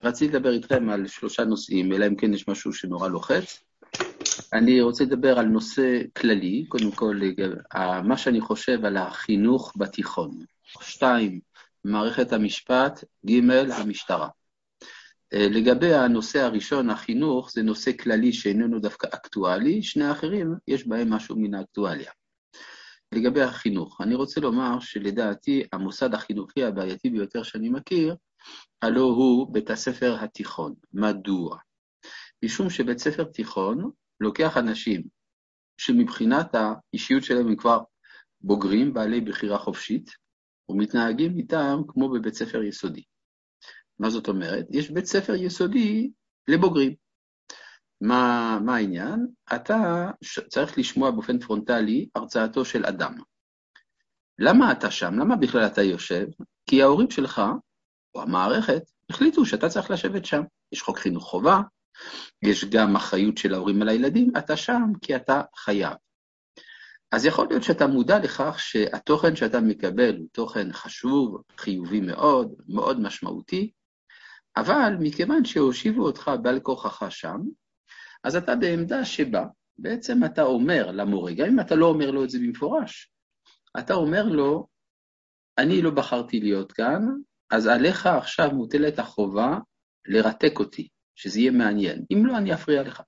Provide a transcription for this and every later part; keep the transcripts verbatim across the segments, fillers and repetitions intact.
רציתי לדבר איתכם על שלושה נושאים, אלא אם כן יש משהו שנורא לוחץ. אני רוצה לדבר על נושא כללי, קודם כל, מה שאני חושב על החינוך בתיכון. שתיים, מערכת המשפט, ג' המשטרה. לגבי הנושא הראשון, החינוך, זה נושא כללי שאיננו דווקא אקטואלי, שני האחרים יש בהם משהו מן האקטואליה. לגבי החינוך, אני רוצה לומר שלדעתי המוסד החינוכי הבעייתי ביותר שאני מכיר, הלא הוא בית הספר התיכון. מדוע? משום שבית ספר תיכון לוקח אנשים שמבחינת האישיות שלהם הם כבר בוגרים, בעלי בחירה חופשית, ומתנהגים איתם כמו בבית ספר יסודי. מה זאת אומרת? יש בית ספר יסודי לבוגרים. מה, מה העניין? אתה צריך לשמוע באופן פרונטלי הרצאתו של אדם. למה אתה שם? למה בכלל אתה יושב? כי ההורים שלך, או המערכת, החליטו שאתה צריך לשבת שם. יש חוק חינוך חובה, יש גם אחריות של ההורים על הילדים, אתה שם כי אתה חייב. אז יכול להיות שאתה מודע לכך שהתוכן שאתה מקבל הוא תוכן חשוב, חיובי מאוד, מאוד משמעותי, אבל מכיוון שהושיבו אותך בעל כוחך שם, אז אתה בעמדה שבה, בעצם אתה אומר למורה, גם אם אתה לא אומר לו את זה במפורש, אתה אומר לו, אני לא בחרתי להיות כאן, אז עליך עכשיו מוטלת החובה לרתק אותי, שזה יהיה מעניין. אם לא, אני אפריע לך.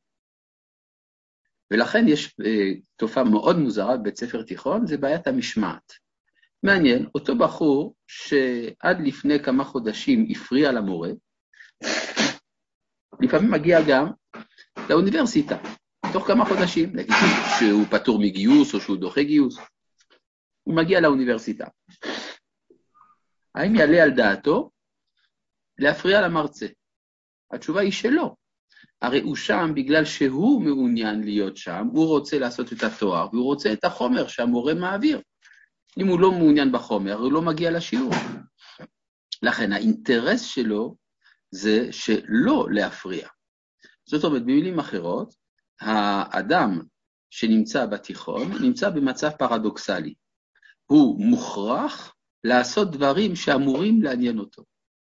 ולכן יש אה, תופעה מאוד מוזרה בבית ספר תיכון, זה בעיית המשמעת. מעניין, אותו בחור שעד לפני כמה חודשים הפריע למורה, לפעמים מגיע גם לאוניברסיטה, תוך כמה חודשים, נגיד שהוא פטור מגיוס או שהוא דוחה גיוס, הוא מגיע לאוניברסיטה. האם יעלה על דעתו להפריע למרצה? התשובה היא שלא. הרי הוא שם בגלל שהוא מעוניין להיות שם, הוא רוצה לעשות את התואר, והוא רוצה את החומר שהמורה מעביר. אם הוא לא מעוניין בחומר, הוא לא מגיע לשיעור. לכן האינטרס שלו זה שלא להפריע. זאת אומרת, במילים אחרות, האדם שנמצא בתיכון נמצא במצב פרדוקסלי. הוא מוכרח לעשות דברים שאמורים לעניין אותו.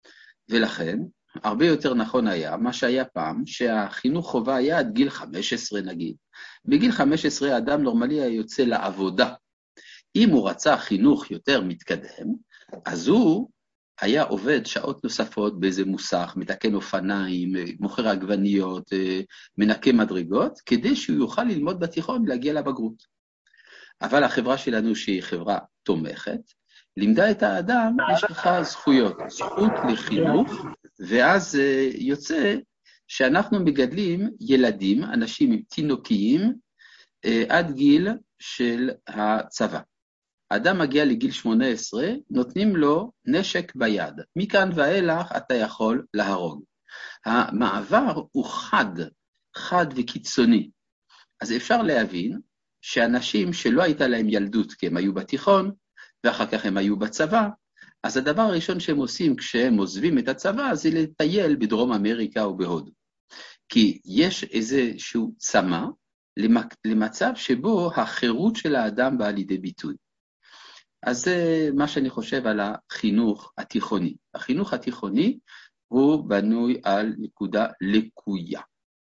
ולכן, הרבה יותר נכון היה, מה שהיה פעם, שהחינוך חובה היה עד גיל חמש עשרה נגיד. בגיל חמש עשרה האדם נורמלי היה יוצא לעבודה. אם הוא רצה חינוך יותר מתקדם, אז הוא היה עובד שעות נוספות באיזה מוסך, מתקן אופניים, מוכר עגבניות, מנקה מדרגות, כדי שהוא יוכל ללמוד בתיכון ולהגיע לבגרות. אבל החברה שלנו שהיא חברה תומכת, לימדה את האדם, יש לך זכויות, זכות לחינוך, ואז יוצא שאנחנו מגדלים ילדים, אנשים תינוקיים, עד גיל של הצבא. האדם מגיע לגיל שמונה עשרה, נותנים לו נשק ביד. מכאן ואילך אתה יכול להרוג. המעבר הוא חד, חד וקיצוני. אז אפשר להבין שאנשים שלא הייתה להם ילדות, כי הם היו בתיכון, ואחר כך הם היו בצבא, אז הדבר הראשון שהם עושים כשהם עוזבים את הצבא, זה לטייל בדרום אמריקה או בהודו. כי יש איזשהו צמא למצב שבו החירות של האדם באה לידי ביטוי. אז זה מה שאני חושב על החינוך התיכוני. החינוך התיכוני הוא בנוי על נקודה לקויה.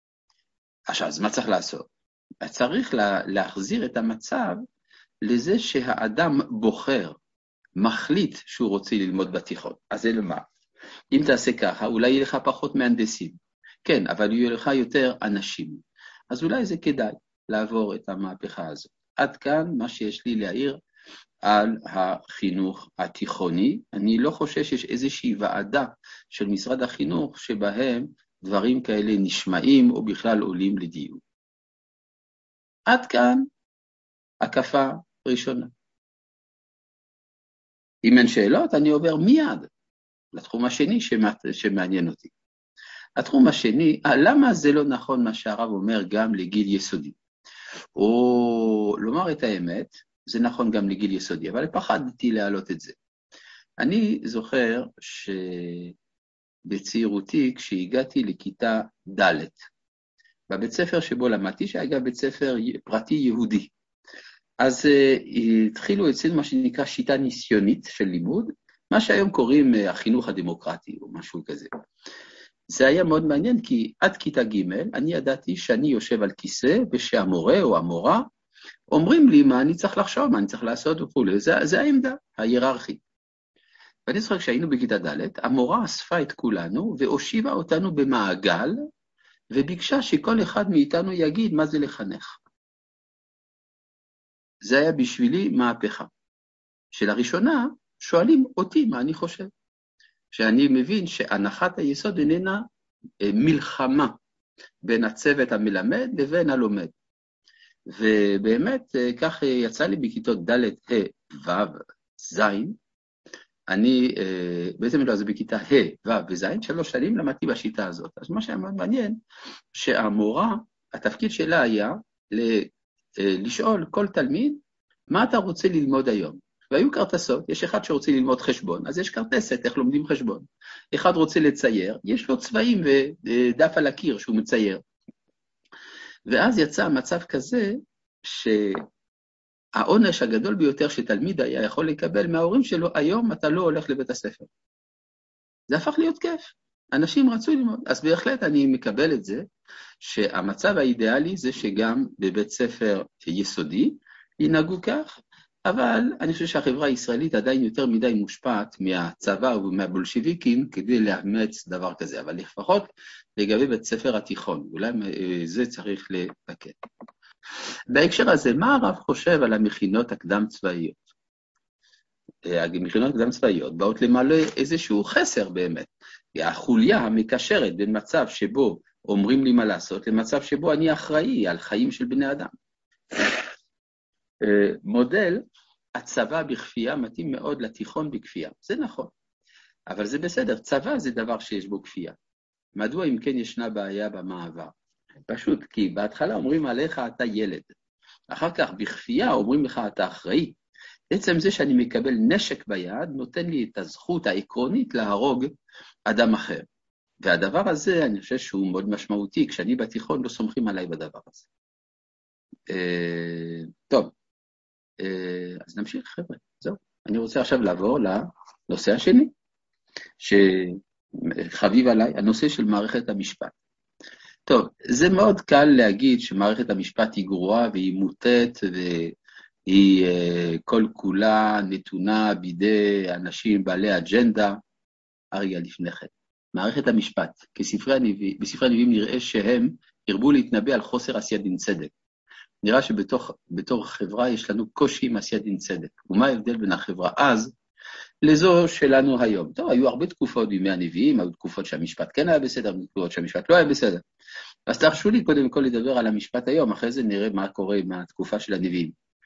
עכשיו, אז מה צריך לעשות? צריך לה, להחזיר את המצב לזה שהאדם בוחר, מחליט שהוא רוצה ללמוד בתיכון. אז זה למה? אם תעשה ככה, אולי יהיה לך פחות מהנדסים. כן, אבל יהיה לך יותר אנשים. אז אולי זה כדאי לעבור את המהפכה הזאת. עד כאן מה שיש לי להעיר על החינוך התיכוני. אני לא חושב שיש איזושהי ועדה של משרד החינוך שבהם דברים כאלה נשמעים או בכלל עולים לדיון. עד כאן הקפה ראשונה. אם אין שאלות, אני עובר מיד לתחום השני שמעניין אותי. התחום השני, למה זה לא נכון מה שהרב אומר גם לגיל יסודי? או לומר את האמת, זה נכון גם לגיל יסודי, אבל פחדתי להעלות את זה. אני זוכר שבצעירותי, כשהגעתי לכיתה ד', בבית ספר שבו למדתי, שהיה בית ספר פרטי יהודי, אז uh, התחילו אצלנו מה שנקרא שיטה ניסיונית של לימוד, מה שהיום קוראים uh, החינוך הדמוקרטי או משהו כזה. זה היה מאוד מעניין, כי עד כיתה ג' אני ידעתי שאני יושב על כיסא, ושהמורה או המורה אומרים לי מה אני צריך לחשוב, מה אני צריך לעשות וכו'. זה, זה העמדה ההיררכית. ואני זוכר כשהיינו בכיתה ד', המורה אספה את כולנו והושיבה אותנו במעגל, וביקשה שכל אחד מאיתנו יגיד מה זה לחנך. זה היה בשבילי מהפכה. שלראשונה שואלים אותי מה אני חושב. שאני מבין שהנחת היסוד איננה מלחמה בין הצוות המלמד לבין הלומד. ובאמת כך יצא לי בכיתות ד' ה' ו' ז', אני, בעצם לא, זה בכיתה ה' ו' וז', שלוש שנים למדתי בשיטה הזאת. אז מה שהיה מאוד מעניין, שהמורה, התפקיד שלה היה לשאול כל תלמיד, מה אתה רוצה ללמוד היום? והיו קרטסות, יש אחד שרוצה ללמוד חשבון, אז יש קרטסת, איך לומדים חשבון. אחד רוצה לצייר, יש לו צבעים ודף על הקיר שהוא מצייר. ואז יצא מצב כזה, שהעונש הגדול ביותר שתלמיד היה יכול לקבל מההורים שלו, היום אתה לא הולך לבית הספר. זה הפך להיות כיף. אנשים רצו ללמוד. אז בהחלט אני מקבל את זה, שהמצב האידיאלי זה שגם בבית ספר יסודי ינהגו כך, אבל אני חושב שהחברה הישראלית עדיין יותר מדי מושפעת מהצבא ומהבולשיביקים כדי לאמץ דבר כזה, אבל לפחות לגבי בית ספר התיכון, אולי זה צריך לתקן. בהקשר הזה, מה הרב חושב על המכינות הקדם צבאיות? המכינות הקדם צבאיות באות למלא איזשהו חסר באמת. החוליה המקשרת בין מצב שבו אומרים לי מה לעשות, למצב שבו אני אחראי על חיים של בני אדם. מודל הצבא בכפייה מתאים מאוד לתיכון בכפייה. זה נכון, אבל זה בסדר. צבא זה דבר שיש בו כפייה. מדוע אם כן ישנה בעיה במעבר? פשוט כי בהתחלה אומרים עליך אתה ילד. אחר כך בכפייה אומרים לך אתה אחראי. בעצם זה שאני מקבל נשק ביד נותן לי את הזכות העקרונית להרוג אדם אחר. והדבר הזה אני חושב שהוא מאוד משמעותי. כשאני בתיכון לא סומכים עליי בדבר הזה. טוב. אז נמשיך חבר'ה, זהו. אני רוצה עכשיו לעבור לנושא השני, שחביב עליי, הנושא של מערכת המשפט. טוב, זה מאוד קל להגיד שמערכת המשפט היא גרועה והיא מוטט, והיא כל כולה נתונה בידי אנשים בעלי אג'נדה. הרגע לפני כן. מערכת המשפט, כספרי הנביאים, בספרי הנביאים נראה שהם הרבו להתנבא על חוסר עשיית דין צדק. נראה שבתור חברה יש לנו קושי עם עשיית דין צדק. ומה ההבדל בין החברה אז לזו שלנו היום? טוב, היו הרבה תקופות בימי הנביאים, היו תקופות שהמשפט כן היה בסדר, תקופות שהמשפט לא היה בסדר. אז תרשו לי קודם כל לדבר על המשפט היום, אחרי זה נראה מה קורה עם התקופה של הנביאים.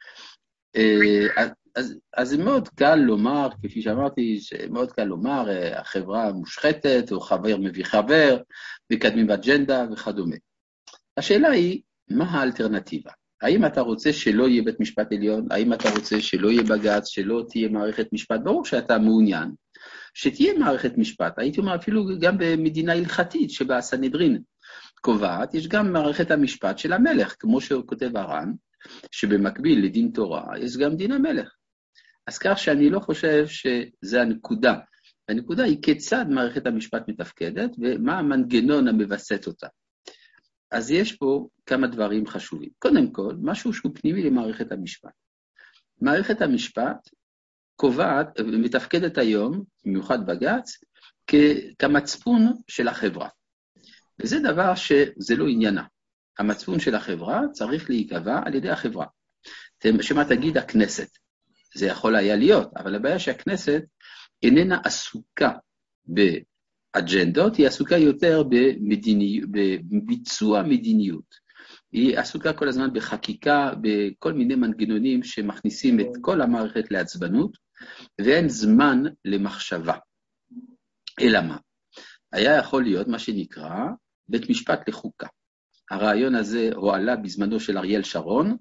אז, אז זה מאוד קל לומר, כפי שאמרתי, מאוד קל לומר, החברה מושחתת, או חבר מביא חבר, מקדמים באג'נדה וכדומה. השאלה היא, מה האלטרנטיבה? האם אתה רוצה שלא יהיה בית משפט עליון? האם אתה רוצה שלא יהיה בג"ץ, שלא תהיה מערכת משפט? ברור שאתה מעוניין שתהיה מערכת משפט. הייתי אומר אפילו גם במדינה הלכתית שבה הסנהדרין קובעת, יש גם מערכת המשפט של המלך, כמו שהוא כותב הר"ן, שבמקביל לדין תורה יש גם דין המלך. אז כך שאני לא חושב שזה הנקודה. הנקודה היא כיצד מערכת המשפט מתפקדת ומה המנגנון המבסס אותה. אז יש פה כמה דברים חשובים. קודם כל, משהו שהוא פנימי למערכת המשפט. מערכת המשפט קובעת, מתפקדת היום, במיוחד בג"ץ, כמצפון של החברה. וזה דבר שזה לא עניינה. המצפון של החברה צריך להיקבע על ידי החברה. שמה תגיד הכנסת. זה יכול היה להיות, אבל הבעיה שהכנסת איננה עסוקה באג'נדות, היא עסוקה יותר במדיני... בביצוע מדיניות. היא עסוקה כל הזמן בחקיקה, בכל מיני מנגנונים שמכניסים את כל המערכת לעצבנות, ואין זמן למחשבה. אלא מה? היה יכול להיות מה שנקרא בית משפט לחוקה. הרעיון הזה הועלה בזמנו של אריאל שרון,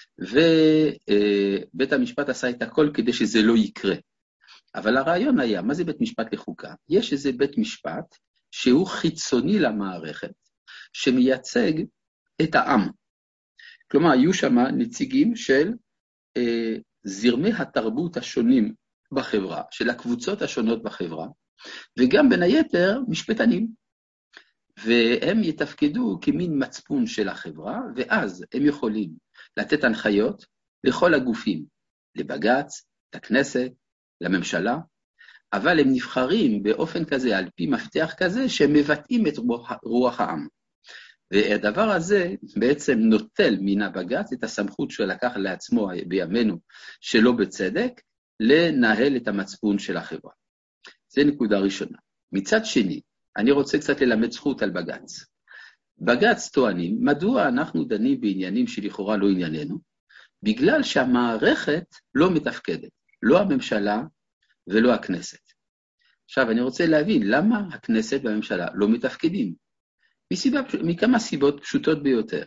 ובית המשפט עשה את הכל כדי שזה לא יקרה. אבל הרעיון היה, מה זה בית משפט לחוקה? יש איזה בית משפט שהוא חיצוני למערכת, שמייצג את העם. כלומר, היו שם נציגים של אה, זרמי התרבות השונים בחברה, של הקבוצות השונות בחברה, וגם בין היתר משפטנים. והם יתפקדו כמין מצפון של החברה, ואז הם יכולים לתת הנחיות לכל הגופים, לבג"ץ, לכנסת, לממשלה, אבל הם נבחרים באופן כזה, על פי מפתח כזה, שהם מבטאים את רוח, רוח העם. והדבר הזה בעצם נוטל מן הבג"ץ את הסמכות שלקח לעצמו בימינו שלא בצדק, לנהל את המצפון של החברה. זה נקודה ראשונה. מצד שני, אני רוצה קצת ללמד זכות על בג"ץ. בג"ץ טוענים, מדוע אנחנו דנים בעניינים שלכאורה לא ענייננו? בגלל שהמערכת לא מתפקדת, לא הממשלה ולא הכנסת. עכשיו, אני רוצה להבין, למה הכנסת והממשלה לא מתפקדים? מסיבה, מכמה סיבות פשוטות ביותר,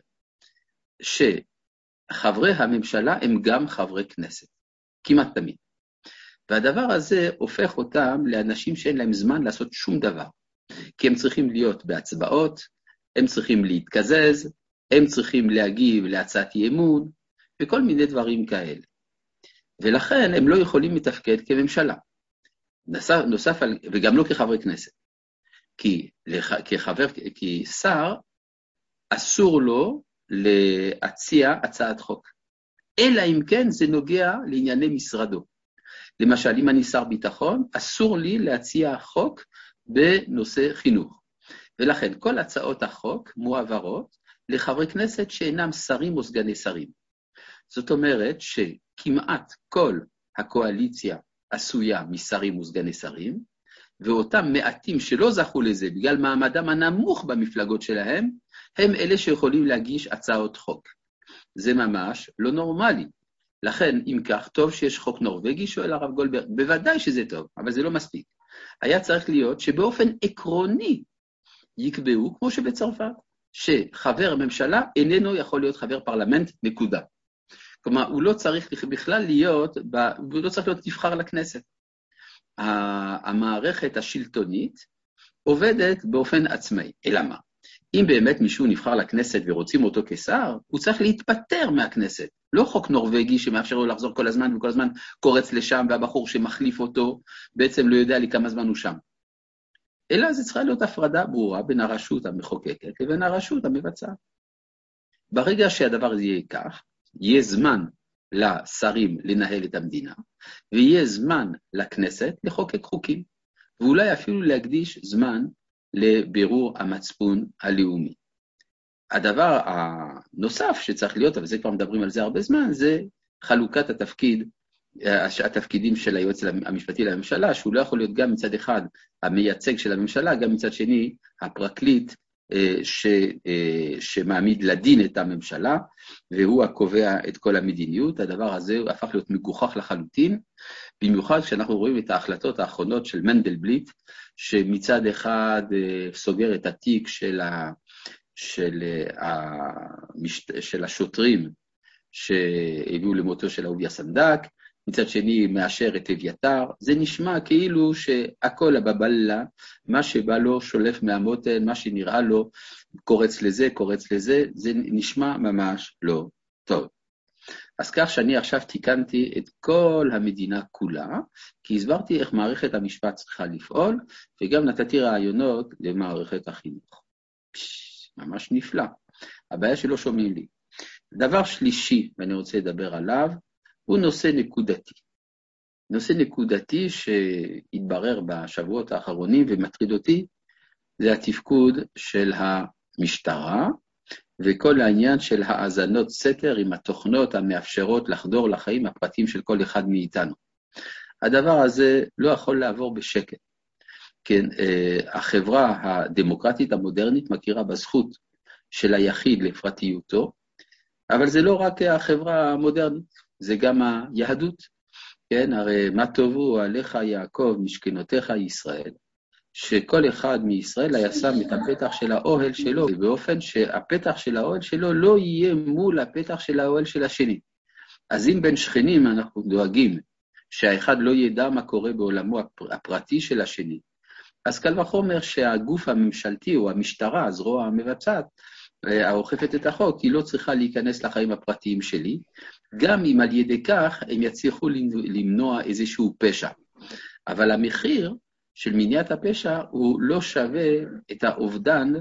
שחברי הממשלה הם גם חברי כנסת, כמעט תמיד. והדבר הזה הופך אותם לאנשים שאין להם זמן לעשות שום דבר, כי הם צריכים להיות בהצבעות, הם צריכים להתקזז, הם צריכים להגיב להצעת אי אמון, וכל מיני דברים כאלה. ולכן הם לא יכולים לתפקד כממשלה, נוסף, נוסף על, וגם לא כחברי כנסת. כי, כחבר, כי שר אסור לו להציע הצעת חוק, אלא אם כן זה נוגע לענייני משרדו. למשל, אם אני שר ביטחון, אסור לי להציע חוק בנושא חינוך. ולכן כל הצעות החוק מועברות לחברי כנסת שאינם שרים או סגני שרים. זאת אומרת שכמעט כל הקואליציה עשויה משרים וסגני שרים, ואותם מעטים שלא זכו לזה בגלל מעמדם הנמוך במפלגות שלהם, הם אלה שיכולים להגיש הצעות חוק. זה ממש לא נורמלי. לכן, אם כך, טוב שיש חוק נורווגי, שואל הרב גולדברג, בוודאי שזה טוב, אבל זה לא מספיק. היה צריך להיות שבאופן עקרוני יקבעו, כמו שבצרפת, שחבר ממשלה איננו יכול להיות חבר פרלמנט, נקודה. כלומר, הוא לא צריך בכלל להיות, הוא לא צריך להיות נבחר לכנסת. המערכת השלטונית עובדת באופן עצמאי. אלא מה? אם באמת מישהו נבחר לכנסת ורוצים אותו כשר, הוא צריך להתפטר מהכנסת. לא חוק נורווגי שמאפשר לו לחזור כל הזמן, וכל הזמן קורץ לשם, והבחור שמחליף אותו בעצם לא יודע לי כמה זמן הוא שם. אלא זה צריכה להיות הפרדה ברורה בין הרשות המחוקקת לבין הרשות המבצעת. ברגע שהדבר הזה יהיה כך, יהיה זמן לשרים לנהל את המדינה, ויהיה זמן לכנסת לחוקק חוקים, ואולי אפילו להקדיש זמן לבירור המצפון הלאומי. הדבר הנוסף שצריך להיות, אבל זה כבר מדברים על זה הרבה זמן, זה חלוקת התפקיד, התפקידים של היועץ המשפטי לממשלה, שהוא לא יכול להיות גם מצד אחד המייצג של הממשלה, גם מצד שני הפרקליט ש, שמעמיד לדין את הממשלה, והוא הקובע את כל המדיניות. הדבר הזה הפך להיות מגוחך לחלוטין, במיוחד כשאנחנו רואים את ההחלטות האחרונות של מנדלבליט, שמצד אחד סוגר את התיק של, ה, של, ה, של השוטרים שהביאו למותו של אהוביה סנדק, מצד שני מאשר את אביתר. זה נשמע כאילו שהכל הבבלה, מה שבא לו שולף מהמותן, מה שנראה לו קורץ לזה, קורץ לזה, זה נשמע ממש לא טוב. אז כך שאני עכשיו תיקנתי את כל המדינה כולה, כי הסברתי איך מערכת המשפט צריכה לפעול, וגם נתתי רעיונות למערכת החינוך. פש, ממש נפלא. הבעיה שלא שומעים לי. דבר שלישי, ואני רוצה לדבר עליו, הוא נושא נקודתי. נושא נקודתי שהתברר בשבועות האחרונים ומטריד אותי, זה התפקוד של המשטרה, וכל העניין של האזנות סתר עם התוכנות המאפשרות לחדור לחיים הפרטיים של כל אחד מאיתנו. הדבר הזה לא יכול לעבור בשקט. כן, החברה הדמוקרטית המודרנית מכירה בזכות של היחיד לפרטיותו, אבל זה לא רק החברה המודרנית, זה גם היהדות. כן, הרי מה טובו עליך יעקב משכנותיך ישראל, שכל אחד מישראל היה שם את הפתח של האוהל שלו, באופן שהפתח של האוהל שלו לא יהיה מול הפתח של האוהל של השני. אז אם בין שכנים אנחנו דואגים שהאחד לא ידע מה קורה בעולמו הפרטי של השני, אז קל וחומר שהגוף הממשלתי או המשטרה, הזרוע המבצעת, האוכפת את החוק, היא לא צריכה להיכנס לחיים הפרטיים שלי, גם אם על ידי כך הם יצליחו למנוע איזשהו פשע. אבל המחיר של מניעת הפשע הוא לא שווה את האובדן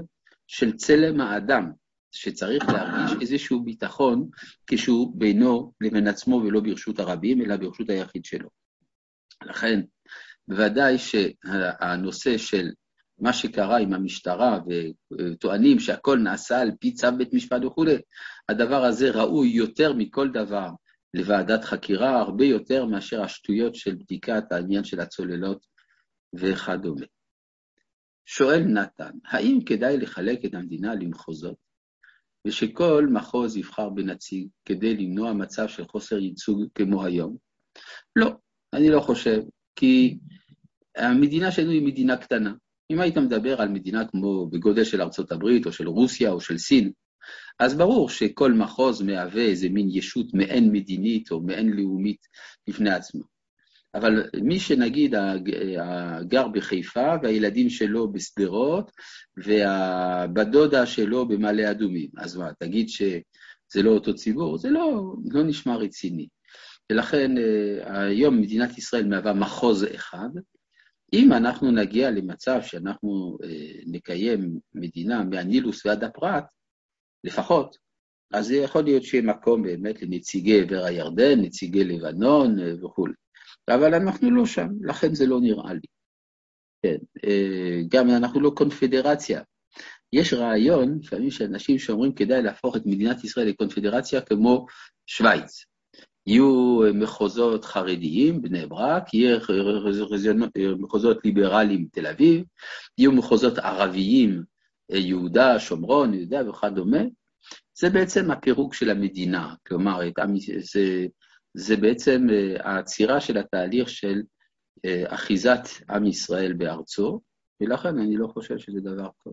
של צלם האדם, שצריך להרגיש איזשהו ביטחון כשהוא בינו לבין עצמו ולא ברשות הרבים, אלא ברשות היחיד שלו. לכן, בוודאי שהנושא של מה שקרה עם המשטרה וטוענים שהכל נעשה על פי צו בית משפט וכו', הדבר הזה ראוי יותר מכל דבר לוועדת חקירה, הרבה יותר מאשר השטויות של בדיקת העניין של הצוללות וכדומה. שואל נתן, האם כדאי לחלק את המדינה למחוזות, ושכל מחוז יבחר בנציג כדי למנוע מצב של חוסר ייצוג כמו היום? לא, אני לא חושב, כי המדינה שלנו היא מדינה קטנה. אם היית מדבר על מדינה כמו בגודל של ארצות הברית, או של רוסיה, או של סין, אז ברור שכל מחוז מהווה איזה מין ישות מעין מדינית, או מעין לאומית לפני עצמו. אבל מי שנגיד הגר בחיפה, והילדים שלו בסדרות, והבדודה שלו במעלה אדומים, אז מה, תגיד שזה לא אותו ציבור? זה לא, לא נשמע רציני. ולכן היום מדינת ישראל מהווה מחוז אחד. אם אנחנו נגיע למצב שאנחנו נקיים מדינה מהנילוס ועד הפרת, לפחות, אז זה יכול להיות שיהיה מקום באמת לנציגי עבר הירדן, נציגי לבנון וכו'. אבל אנחנו לא שם, לכן זה לא נראה לי. כן, גם אנחנו לא קונפדרציה. יש רעיון, לפעמים שאנשים שאומרים כדאי להפוך את מדינת ישראל לקונפדרציה כמו שוויץ. יהיו מחוזות חרדיים, בני ברק, יהיו מחוזות ליברליים, תל אביב, יהיו מחוזות ערביים, יהודה, שומרון, יהודה וכדומה. זה בעצם הפירוק של המדינה, כלומר, זה, זה בעצם העצירה של התהליך של אחיזת עם ישראל בארצו, ולכן אני לא חושב שזה דבר טוב.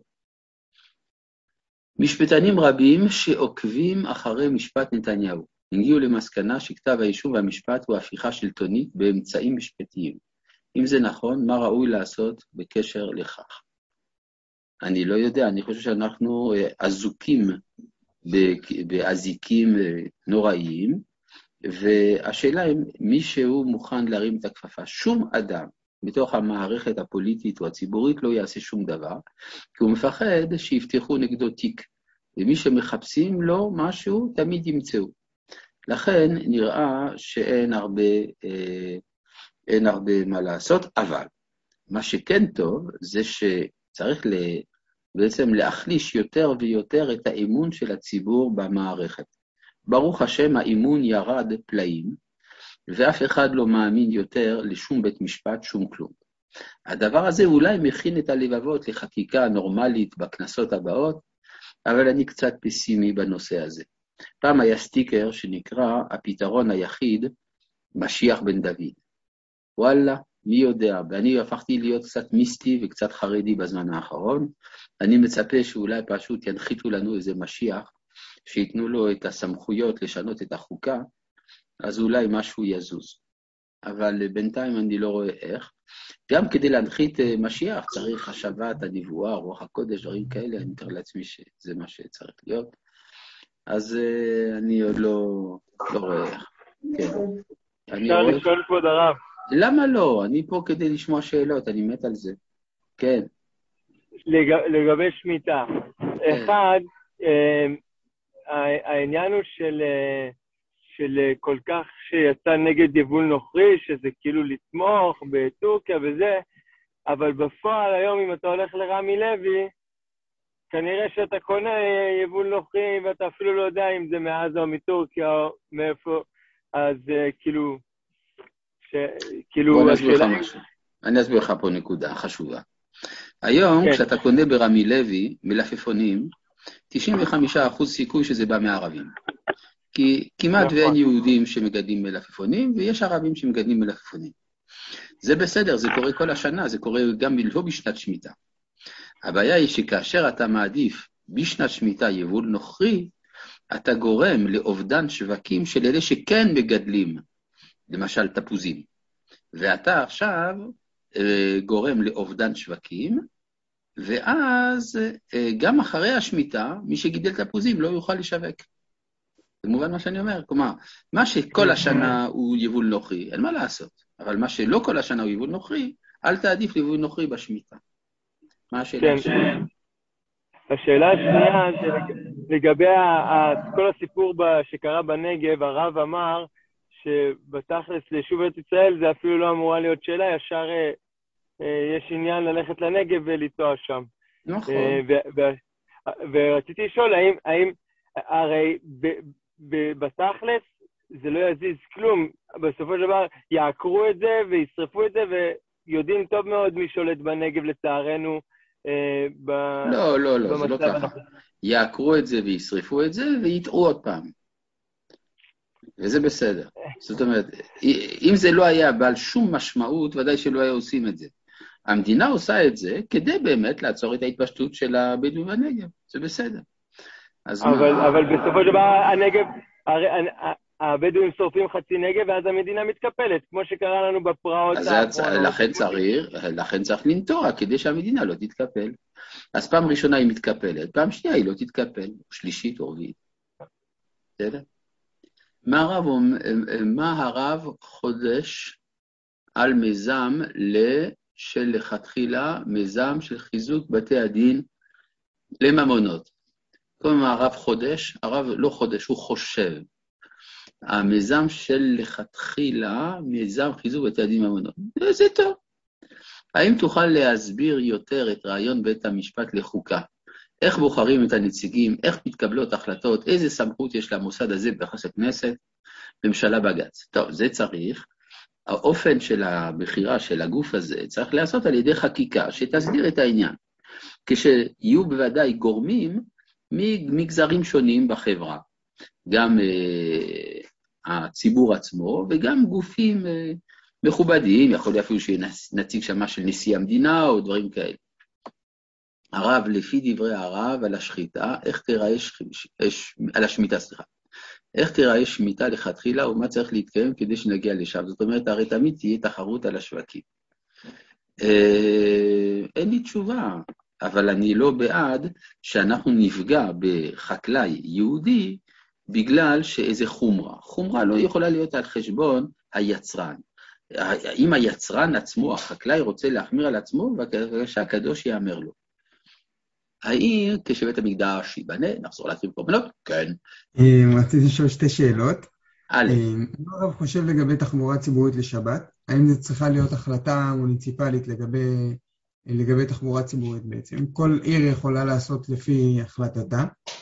משפטנים רבים שעוקבים אחרי משפט נתניהו, הגיעו למסקנה שכתב האישום והמשפט הוא הפיכה שלטונית באמצעים משפטיים. אם זה נכון, מה ראוי לעשות בקשר לכך? אני לא יודע, אני חושב שאנחנו עזוקים באזיקים נוראיים, והשאלה אם מישהו מוכן להרים את הכפפה. שום אדם בתוך המערכת הפוליטית או הציבורית לא יעשה שום דבר, כי הוא מפחד שיפתחו נגדו תיק, ומי שמחפשים לו משהו תמיד ימצאו. לכן נראה שאין הרבה, אה, אין הרבה מה לעשות, אבל מה שכן טוב זה שצריך ל, בעצם להחליש יותר ויותר את האמון של הציבור במערכת. ברוך השם האמון ירד פלאים, ואף אחד לא מאמין יותר לשום בית משפט, שום כלום. הדבר הזה אולי מכין את הלבבות לחקיקה נורמלית בכנסות הבאות, אבל אני קצת פסימי בנושא הזה. פעם היה סטיקר שנקרא הפתרון היחיד, משיח בן דוד. וואלה, מי יודע, ואני הפכתי להיות קצת מיסטי וקצת חרדי בזמן האחרון. אני מצפה שאולי פשוט ינחיתו לנו איזה משיח, שיתנו לו את הסמכויות לשנות את החוקה, אז אולי משהו יזוז. אבל בינתיים אני לא רואה איך. גם כדי להנחית משיח צריך השבת, הנבואה, רוח הקודש, דברים כאלה, אני מתאר לעצמי שזה מה שצריך להיות. אז אני עוד לא, לא רואה איך. כן. אפשר לשאול כבוד הרב. למה לא? אני פה כדי לשמוע שאלות, אני מת על זה. כן. לג... לגבי שמיטה. כן. אחד, העניין הוא של, של כל כך שיצא נגד יבול נוכרי, שזה כאילו לתמוך בטורקיה וזה, אבל בפועל היום אם אתה הולך לרמי לוי, כנראה שאתה קונה יבול נוכרי ואתה אפילו לא יודע אם זה מעזה או מטורקיה או מאיפה, אז כאילו, ש... כאילו... בוא נסביר לך משהו. אני אסביר לך פה נקודה חשובה. היום כן. כשאתה קונה ברמי לוי מלפפונים, תשעים וחמישה אחוז סיכוי שזה בא מערבים. כי כמעט נכון. ואין יהודים שמגדלים מלפפונים, ויש ערבים שמגדלים מלפפונים. זה בסדר, זה קורה כל השנה, זה קורה גם לא בשנת שמיטה. הבעיה היא שכאשר אתה מעדיף בשנת שמיטה יבול נוכרי, אתה גורם לאובדן שווקים של אלה שכן מגדלים, למשל תפוזים. ואתה עכשיו גורם לאובדן שווקים, ואז גם אחרי השמיטה, מי שגידל תפוזים לא יוכל לשווק. זה מובן מה שאני אומר. כלומר, מה שכל השנה הוא יבול נוכרי, אין מה לעשות. אבל מה שלא כל השנה הוא יבול נוכרי, אל תעדיף יבול נוכרי בשמיטה. מה השאלה? כן. השאלה השנייה, לגבי כל הסיפור שקרה בנגב, הרב אמר שבתכלס ליישוב ארץ ישראל זה אפילו לא אמורה להיות שאלה, ישר יש עניין ללכת לנגב ולטוע שם. נכון. ורציתי לשאול, האם, הרי בתכלס זה לא יזיז כלום, בסופו של דבר יעקרו את זה וישרפו את זה, ויודעים טוב מאוד מי שולט בנגב לצערנו, ב... לא, לא, לא, זה לא ככה. יעקרו את זה וישרפו את זה ויטעו עוד פעם. וזה בסדר. זאת אומרת, אם זה לא היה בעל שום משמעות, ודאי שלא היה עושים את זה. המדינה עושה את זה כדי באמת לעצור את ההתפשטות של הבדואים בנגב. זה בסדר. אבל, מה... אבל בסופו של דבר הנגב, הרי, הבדואים שורפים חצי נגב, ואז המדינה מתקפלת, כמו שקרה לנו בפרעות. אז לכן צריך, לכן צריך לנטוע, כדי שהמדינה לא תתקפל. אז פעם ראשונה היא מתקפלת, פעם שנייה היא לא תתקפל, שלישית או רביעית. בסדר? מה הרב, מה הרב חודש על מיזם של לכתחילה, מיזם של חיזוק בתי הדין לממונות. כל מה הרב חודש, הרב לא חודש, הוא חושב. המיזם של לכתחילה, מיזם חיזוק בתי הדין ממונות. זה טוב. האם תוכל להסביר יותר את רעיון בית המשפט לחוקה? איך בוחרים את הנציגים, איך מתקבלות החלטות, איזה סמכות יש למוסד הזה ביחס לכנסת, ממשלה בג"ץ. טוב, זה צריך. האופן של הבחירה של הגוף הזה צריך לעשות על ידי חקיקה שתסדיר את העניין. כשיהיו בוודאי גורמים מגזרים שונים בחברה. גם uh, הציבור עצמו וגם גופים uh, מכובדים, יכול להיות אפילו שנציג שמה של נשיא המדינה או דברים כאלה. הרב, לפי דברי הרב על השחיטה, איך תראה ש... ש... על השמיטה, סליחה. איך תראה שמיטה לכתחילה ומה צריך להתקיים כדי שנגיע לשם. זאת אומרת, הרי תמיד תהיה תחרות על השווקים. אה, אין לי תשובה, אבל אני לא בעד שאנחנו נפגע בחקלאי יהודי בגלל שאיזה חומרה. חומרה לא יכולה להיות על חשבון היצרן. אם היצרן עצמו, החקלאי רוצה להחמיר על עצמו, בבקשה הקדוש יאמר לו. האם כשבית המקדש ייבנה, נחזור להקריב קורבנות? כן. רציתי לשאול שתי שאלות. א', מה הרב חושב לגבי תחבורה ציבורית לשבת? האם זה צריכה להיות החלטה מוניציפלית לגבי, לגבי תחבורה ציבורית בעצם? כל עיר יכולה לעשות לפי החלטתה.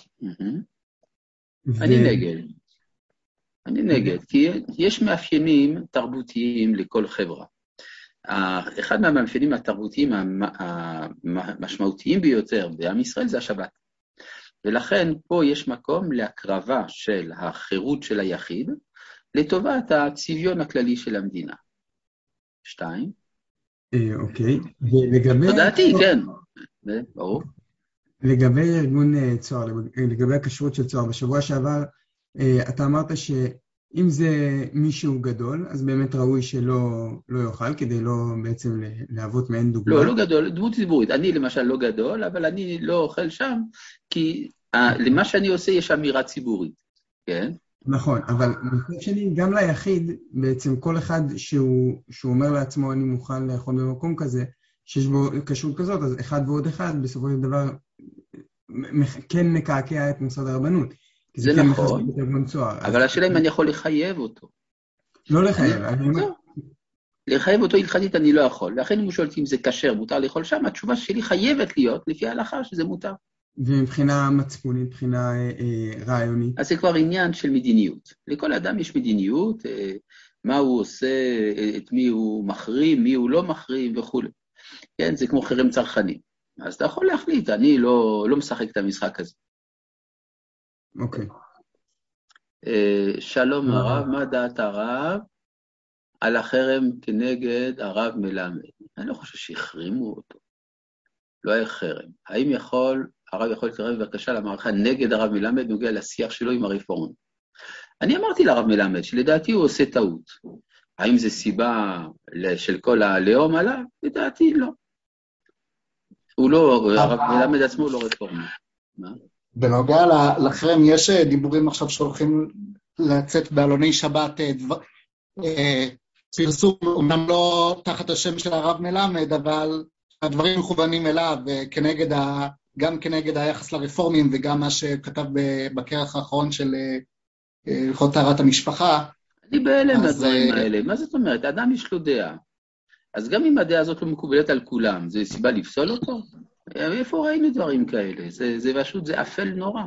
אני נגד. אני נגד, כי יש מאפיינים תרבותיים לכל חברה. אחד מהמאפיינים התרבותיים המשמעותיים ביותר בעם ישראל זה השבת. ולכן פה יש מקום להקרבה של החירות של היחיד לטובת הצביון הכללי של המדינה. שתיים. אוקיי. ולגבי... תודעתי, כן. ברור. לגבי ארגון צוהר, לגבי הכשרות של צוהר, בשבוע שעבר אתה אמרת ש... אם זה מישהו גדול, אז באמת ראוי שלא לא יאכל, כדי לא בעצם להוות מעין דוגמה. לא, לא גדול, דמות ציבורית. אני למשל לא גדול, אבל אני לא אוכל שם, כי למה שאני עושה יש אמירה ציבורית, כן? נכון, אבל מצד שני, גם ליחיד, בעצם כל אחד שהוא, שהוא אומר לעצמו, אני מוכן לאכול במקום כזה, שיש בו כשרות כזאת, אז אחד ועוד אחד, בסופו של דבר, כן מקעקע את מוסד הרבנות. זה נכון, אבל השאלה אם אני יכול לחייב אותו. לא לחייב. לחייב אותו הלכתית אני לא יכול, ואכן אם הוא שואל אם זה כשר, מותר לאכול שם, התשובה שלי חייבת להיות לפי ההלכה שזה מותר. ומבחינה מצפונית, מבחינה רעיונית? אז זה כבר עניין של מדיניות. לכל אדם יש מדיניות, מה הוא עושה, את מי הוא מחרים, מי הוא לא מחרים וכו'. כן, זה כמו חרם צרכני. אז אתה יכול להחליט, אני לא, לא משחק את המשחק הזה. אוקיי. שלום הרב, מה דעת הרב על החרם כנגד הרב מלמד? אני לא חושב שהחרימו אותו. לא היה חרם. האם יכול, הרב יכול להתקרב בבקשה למערכה נגד הרב מלמד נוגע לשיח שלו עם הרפורמים? אני אמרתי לרב מלמד שלדעתי הוא עושה טעות. האם זה סיבה של כל הלאום עליו? לדעתי לא. הוא לא, הרב מלמד עצמו לא רפורמי. מה? בנוגע לחרם, יש דיבורים עכשיו שהולכים לצאת בעלוני שבת פרסום, אומנם לא תחת השם של הרב מלמד, אבל הדברים מכוונים אליו כנגד גם כנגד היחס לרפורמים וגם מה שכתב בכרך האחרון של הלכות טהרת המשפחה. אני בהלם מהדברים האלה. מה זאת אומרת? האדם יש לו דעה. אז גם אם הדעה הזאת לא מקובלת על כולם, זה סיבה לפסול אותו? איפה ראינו דברים כאלה? זה, זה פשוט, זה אפל נורא.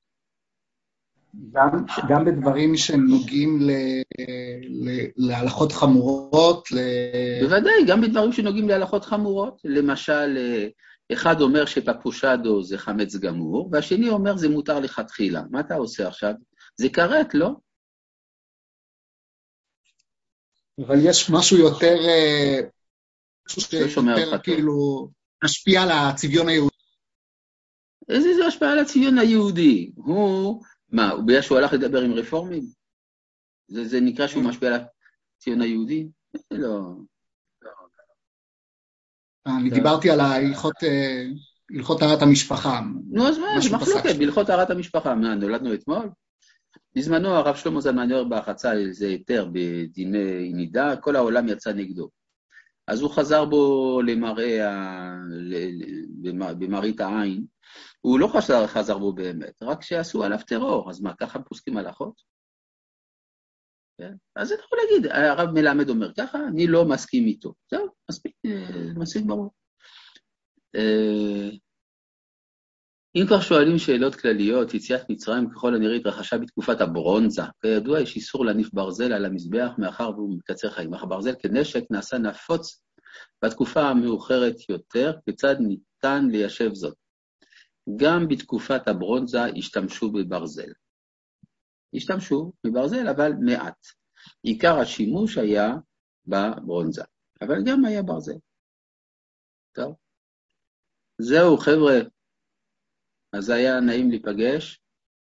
גם, גם בדברים שהם נוגעים ל, ל, להלכות חמורות. ל... בוודאי, גם בדברים שנוגעים להלכות חמורות. למשל, אחד אומר שפפושדו זה חמץ גמור, והשני אומר זה מותר לכתחילה. מה אתה עושה עכשיו? זה קראת, לא? אבל יש משהו יותר, משהו שיותר כאילו משפיע על הצביון היהודי. איזה זה השפעה על הצביון היהודי? הוא, מה, הוא בגלל שהוא הלך לדבר עם רפורמים? זה, זה נקרא שהוא משפיע על הצביון היהודי? לא. אני דיברתי על הלכות טהרת המשפחה. נו, אז מה, זה מחלוקת, בהלכות טהרת המשפחה. מה, נולדנו אתמול? בזמנו הרב שלמה זלמן אוירבך חצה איזה היתר בדיני נידה, כל העולם יצא נגדו. אז הוא חזר בו למראה, במראית העין, הוא לא חזר, חזר בו באמת, רק שעשו עליו טרור, אז מה, ככה פוסקים הלכות? אז אני יכול להגיד, הרב מלמד אומר ככה, אני לא מסכים איתו. זהו, מספיק, מספיק ברור. אם כבר שואלים שאלות כלליות, יציאת מצרים ככל הנראה התרחשה בתקופת הברונזה. כידוע, יש איסור להניף ברזל על המזבח מאחר והוא מקצר חיים. אך ברזל כנשק נעשה נפוץ בתקופה המאוחרת יותר, כיצד ניתן ליישב זאת. גם בתקופת הברונזה השתמשו בברזל. השתמשו בברזל, אבל מעט. עיקר השימוש היה בברונזה, אבל גם היה ברזל. טוב. זהו, חבר'ה. אז היה נעים להיפגש.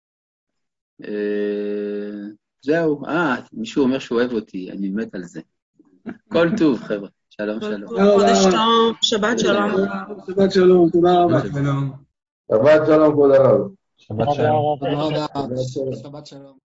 זהו, אה, מישהו אומר שהוא אוהב אותי, אני מת על זה. כל טוב, חבר'ה. שלום, שלום. חודש טוב, שבת שלום. שבת שלום, תודה רבה. שלום. שבת שלום, כבוד הרב. שבת שלום. שבת שלום.